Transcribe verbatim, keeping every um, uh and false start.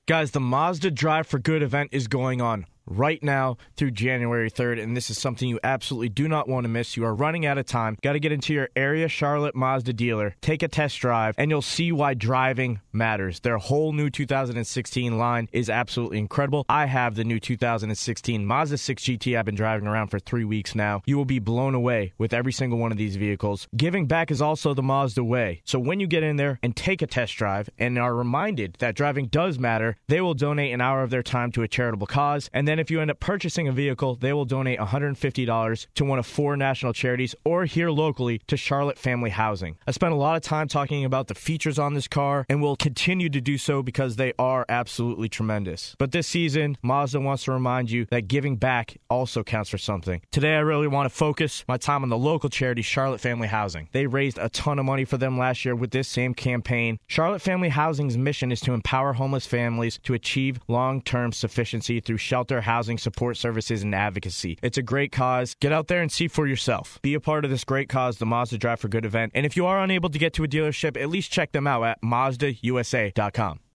Guys, the Mazda Drive for Good event is going on right now through January third, and this is something you absolutely do not want to miss. You are running out of time. Got to get into your area Charlotte Mazda dealer, take a test drive, and you'll see why driving matters. Their whole new two thousand sixteen line is absolutely incredible. I have the new two thousand sixteen Mazda six G T I've been driving around for three weeks now. You will be blown away with every single one of these vehicles. Giving back is also the Mazda way. So when you get in there and take a test drive and are reminded that driving does matter, they will donate an hour of their time to a charitable cause, and then if you end up purchasing a vehicle, they will donate one hundred fifty dollars to one of four national charities or here locally to Charlotte Family Housing. I spent a lot of time talking about the features on this car and will continue to do so because they are absolutely tremendous. But this season, Mazda wants to remind you that giving back also counts for something. Today, I really want to focus my time on the local charity, Charlotte Family Housing. They raised a ton of money for them last year with this same campaign. Charlotte Family Housing's mission is to empower homeless families to achieve long-term sufficiency through shelter, housing, support services, and advocacy. It's a great cause. Get out there and see for yourself. Be a part of this great cause, the Mazda Drive for Good event. And if you are unable to get to a dealership, at least check them out at Mazda U S A dot com.